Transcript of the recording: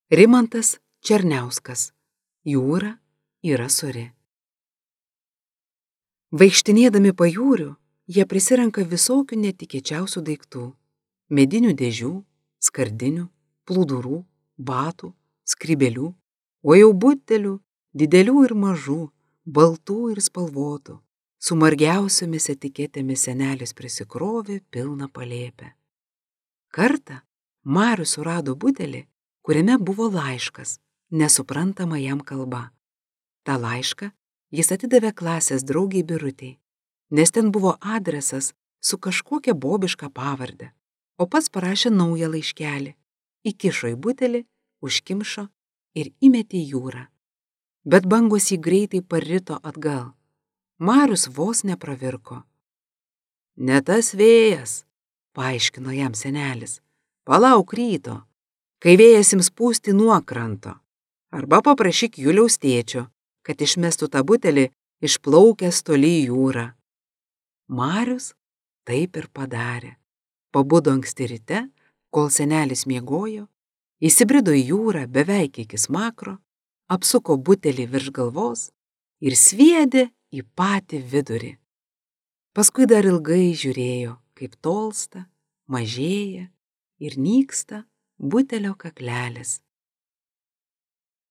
Rimantas Černiauskas. Jūra yra suri. Vaikštinėdami pajūriu, jie prisirenka visokių netikėčiausių daiktų – medinių dėžių, skardinių, plūdurų, batų, skrybėlių, o jau butelių, didelių ir mažų, baltų ir spalvotų, su margiausiomis etiketėmis senelis prisikrovė pilną palėpę. Kartą Marius surado butelį, kuriame buvo laiškas, nesuprantama jam kalba. Ta laišką jis atidavė klasės draugei Birutei, nes ten buvo adresas su kažkokia bobiška pavarde, o pats parašė naują laiškelį, įkišo į butelį, užkimšo ir įmetė į jūrą. Bet bangos jį greitai parrito atgal. Marius vos nepravirko. Ne tas vėjas, paaiškino jam senelis, palauk ryto, kai vėjas ims pūsti nuo kranto, arba paprašyk Juliaus tėčio, kad išmestų tą butelį išplaukęs toli į jūrą. Marius taip ir padarė. Pabudo anksti ryte, kol senelis miegojo, įsibrido į jūrą beveik iki smakro, apsuko butelį virš galvos ir sviedė į patį vidurį. Paskui dar ilgai žiūrėjo, kaip tolsta, mažėja ir nyksta butelio kaklelis.